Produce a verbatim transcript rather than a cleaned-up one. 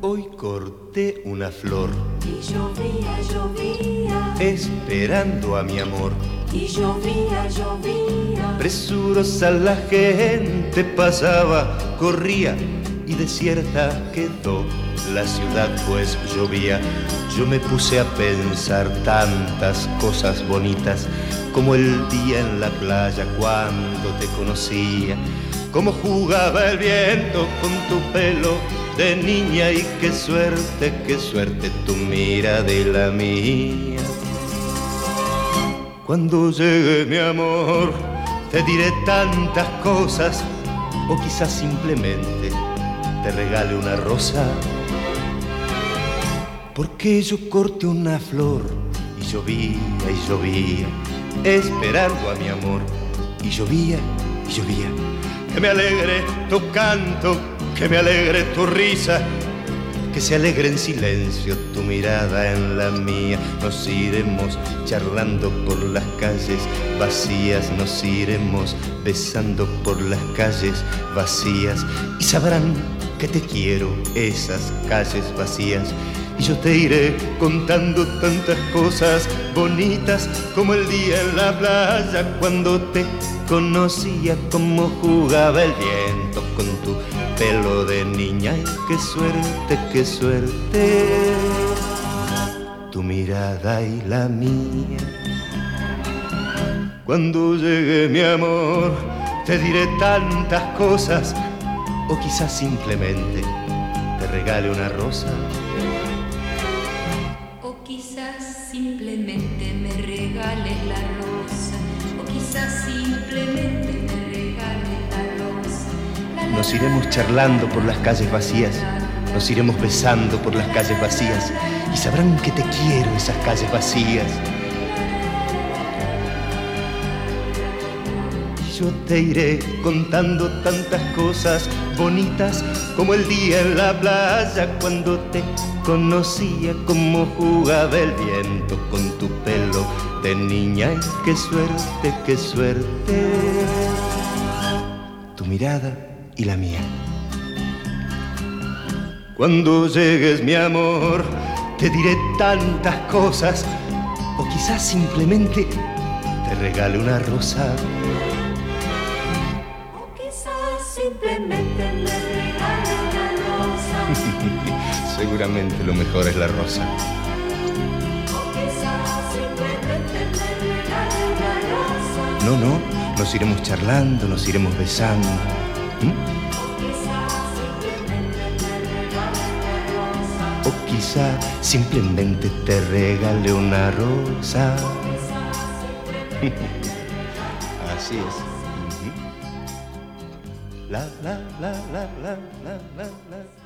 Hoy corté una flor y llovía, llovía, esperando a mi amor. y llovía, llovía. Presurosa la gente pasaba, corría y desierta quedó la ciudad pues llovía. Yo me puse a pensar tantas cosas bonitas, como el día en la playa cuando te conocía, cómo jugaba el viento con tu pelo de niña y qué suerte, qué suerte tu mirada de la mía. Cuando llegue mi amor te diré tantas cosas, o quizás simplemente te regale una rosa, porque yo corté una flor y llovía y llovía, esperando a mi amor, y llovía y llovía. Que me alegre tu canto, que me alegre tu risa, que se alegre en silencio tu mirada en la mía. Nos iremos charlando por las calles vacías, nos iremos besando por las calles vacías, y sabrán que te quiero esas calles vacías. Y yo te iré contando tantas cosas bonitas, como el día en la playa cuando te conocía, cómo jugaba el viento con tu pelo de niña. Y qué suerte, qué suerte, tu mirada y la mía. Cuando llegue mi amor te diré tantas cosas, o quizás simplemente te regale una rosa. O quizás simplemente me regales la rosa, o quizás simplemente me regales la rosa. La, la, Nos iremos charlando por las calles vacías, nos iremos besando por las calles vacías, y sabrán que te quiero esas calles vacías. Y yo te iré contando tantas cosas bonitas, como el día en la playa cuando te conocía, cómo jugaba el viento con tu pelo de niña. Y qué suerte, qué suerte, tu mirada y la mía. Cuando llegues mi amor te diré tantas cosas, o quizás simplemente te regale una rosa. o quizás simplemente me regales la rosa. Seguramente lo mejor es la rosa. O quizás simplemente me regales la rosa. No, no, nos iremos charlando, nos iremos besando. ¿Mm? O quizás simplemente me regales la rosa. O quizá simplemente te regale una rosa. Así es. Ujú. La, la, la, la, la, la, la, la.